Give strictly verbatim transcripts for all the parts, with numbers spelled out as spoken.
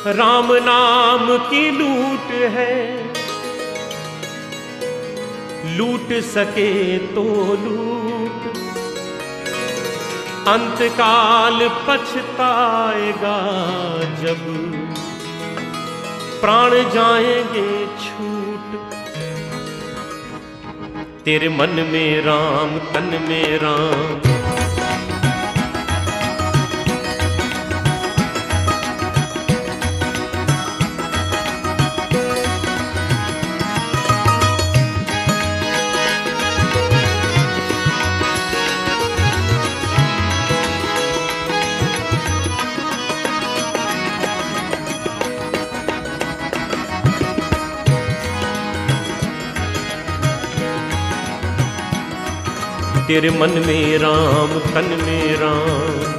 राम नाम की लूट है, लूट सके तो लूट, अंतकाल पछताएगा जब प्राण जाएंगे छूट। तेरे मन में राम तन में राम, तेरे मन में राम तन में राम,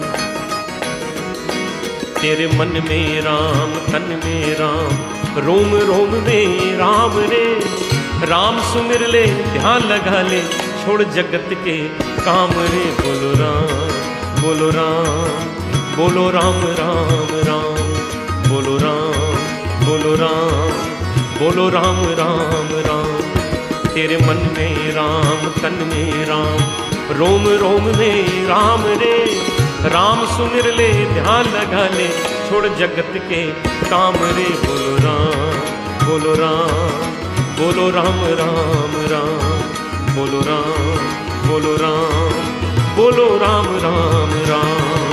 तेरे मन में राम तन में राम, रोम रोम में राम रे। राम सुमिर ले ध्यान लगा ले, छोड़ जगत के काम रे। बोलो राम बोलो राम, बोलो राम राम राम, बोलो राम बोलो राम, बोलो राम राम राम। तेरे मन में राम तन में राम, रोम रोम में राम रे। राम सुमिर ले ध्यान लगा ले, छोड़ जगत के काम रे। बोलो राम बोलो राम, बोलो राम राम राम, बोलो राम बोलो राम, बोलो राम राम राम।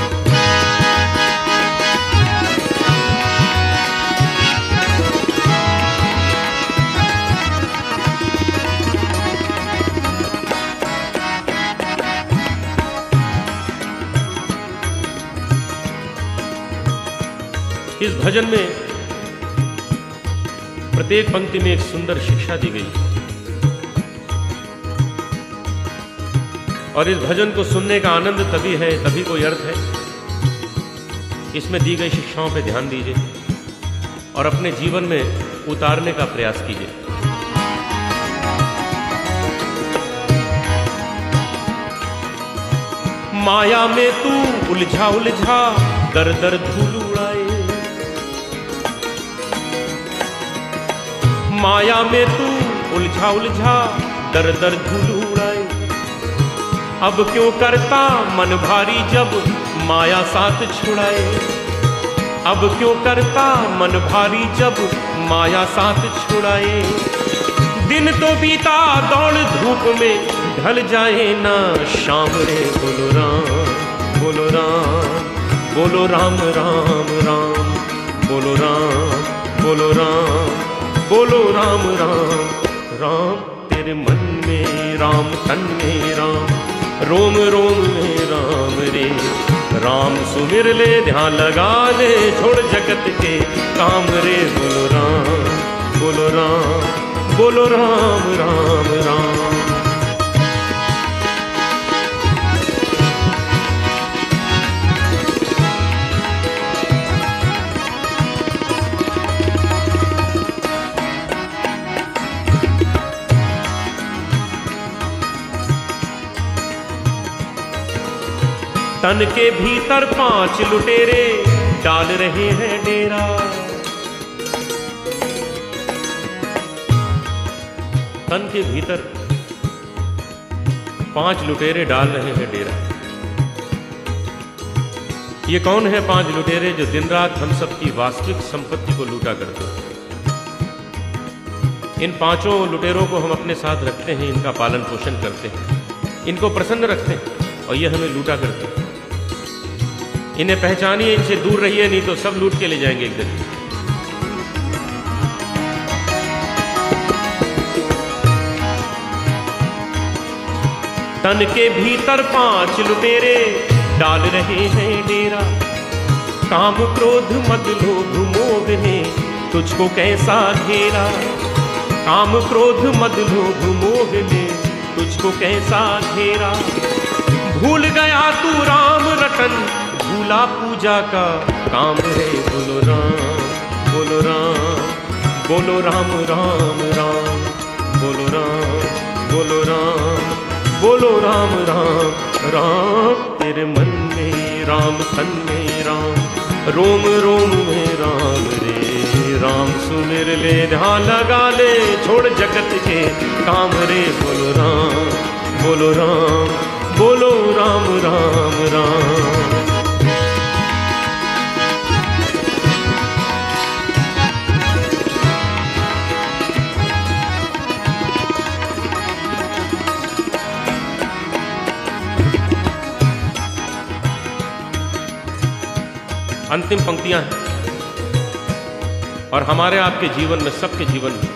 इस भजन में प्रत्येक पंक्ति में एक सुंदर शिक्षा दी गई, और इस भजन को सुनने का आनंद तभी है, तभी कोई अर्थ है। इसमें दी गई शिक्षाओं पे ध्यान दीजिए और अपने जीवन में उतारने का प्रयास कीजिए। माया में तू उलझा उलझा, दर दर धूल उड़ाए। माया में तू उलझा उलझा, दर दर धूल उड़ाए। अब क्यों करता मन भारी जब माया साथ छुड़ाए। अब क्यों करता मन भारी जब माया साथ छुड़ाए। दिन तो बीता दौड़ धूप में, ढल जाए ना शाम रे। बोलो राम बोलो राम, बोलो राम राम राम, बोलो राम बोलो राम, बोलो राम राम राम। तेरे मन में राम तन में राम, रोम रोम में राम रे। राम सुमिर ले ध्यान लगा ले, छोड़ जगत के काम रे। बोलो राम बोलो राम, बोलो राम राम राम। तन के भीतर पांच लुटेरे डाल रहे हैं डेरा। तन के भीतर पांच लुटेरे डाल रहे हैं डेरा। ये कौन है पांच लुटेरे जो दिन रात हम सबकी वास्तविक संपत्ति को लूटा करते हैं? इन पांचों लुटेरों को हम अपने साथ रखते हैं, इनका पालन पोषण करते हैं, इनको प्रसन्न रखते हैं, और ये हमें लूटा करते हैं। इन्हें पहचानिए, इनसे दूर रहिए, नहीं तो सब लूट के ले जाएंगे एक दिन। तन के भीतर पांच लुटेरे डाल रहे हैं डेरा। काम क्रोध मद लोभ मोह ने तुझको कैसा घेरा। काम क्रोध मद लोभ मोह ने तुझको कैसा घेरा। भूल गया तू राम रटन, भूला पूजा का काम रे। बोलो राम बोलो राम, बोलो राम राम राम, बोलो राम बोलो राम, बोलो राम राम राम। तेरे मन में राम तन में राम, रोम रोम में राम रे। राम सुमिर ले ध्यान लगा ले, छोड़ जगत के काम रे। बोलो राम बोलो राम बोलो राम राम राम। अंतिम पंक्तियां हैं और हमारे आपके जीवन में, सबके जीवन में,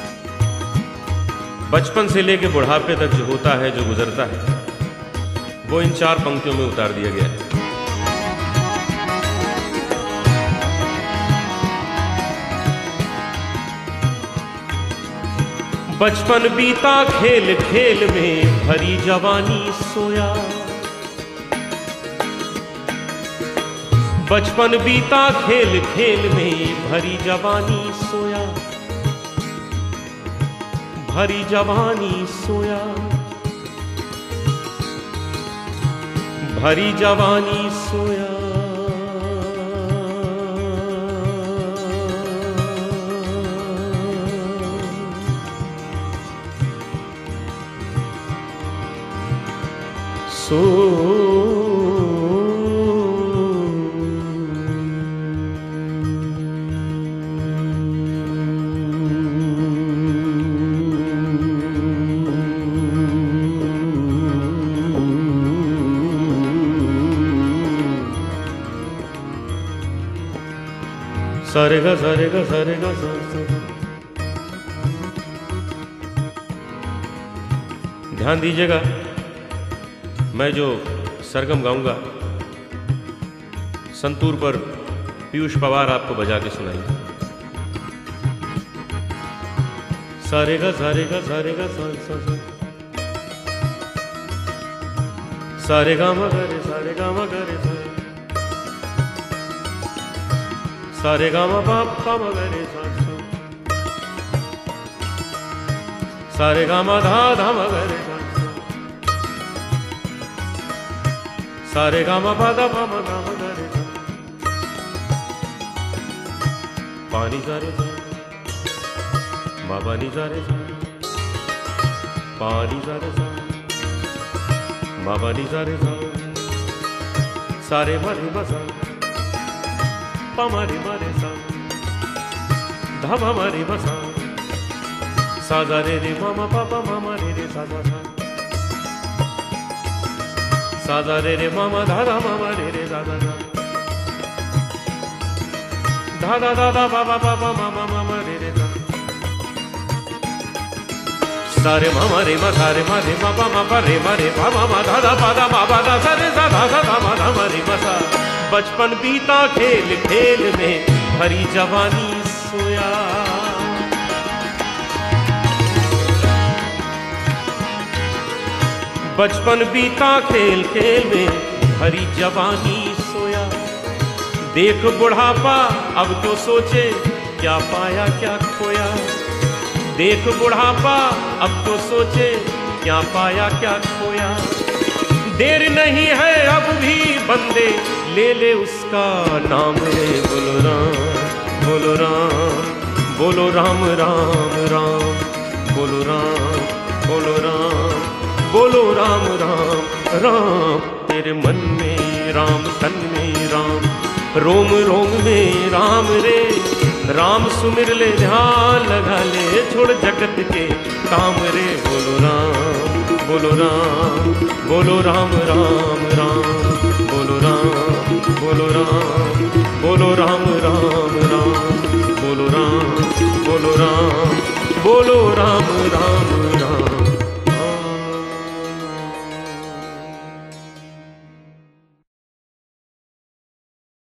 बचपन से लेकर बुढ़ापे तक जो होता है, जो गुजरता है, वो इन चार पंक्तियों में उतार दिया गया है। बचपन बीता खेल खेल में, भरी जवानी सोया। बचपन बीता खेल खेल में, भरी जवानी सोया। भरी जवानी सोया। भरी जवानी सोया। सो सारे गा सारे गा सारे गा सा सा। ध्यान दीजिएगा, मैं जो सरगम गाऊंगा, संतूर पर पीयूष पवार आपको बजा के सुनाएंगे। सारे गा सारे गा सारे गा सा सा सा। सारे गा मा गा रे सारे गा मा गा रे सा। सारे गा मा पा पा मा गा रे सा सा। सारे गा मा धा धा मा गा रे सा सा। सारे गा मा पा धा पा मा गा मा गा रे सा। पानी सारे सा। मा पानी सारे सा। पानी सारे सा। मा पानी सारे सा। सारे मा रे मा सा। पा मा रे मा रे सा। धा मा मा रे मा सा। सा गा रे रे मा मा पा पा मा मा रे रे सा सा सा। सा गा रे रे मा मा धा धा मा मा रे रे सा सा सा। धा धा धा धा पा पा पा पा मा मा मा मा रे रे सा। सारे मा मा रे मा सा रे मा रे मा पा मा पा रे मा रे पा मा मा धा धा पा धा मा पा धा सा रे सा धा सा धा मा धा मा रे मा सा। बचपन बीता खेल खेल में, भरी जवानी सोया। बचपन बीता खेल खेल में, भरी जवानी सोया। देख बुढ़ापा अब तो सोचे, क्या पाया क्या खोया। देख बुढ़ापा अब तो सोचे, क्या पाया क्या खोया। देर नहीं है अब भी बंदे, ले ले उसका नाम रे। बोलो राम बोलो राम बोलो राम राम राम। बोलो राम बोलो राम बोलो राम राम राम। तेरे मन में राम, तन में राम, रोम रोम में राम रे। राम सुमिर ले ध्यान लगा ले, छोड़ जगत के काम रे। बोलो राम बोलो राम बोलो राम राम राम। बोलो राम बोलो राम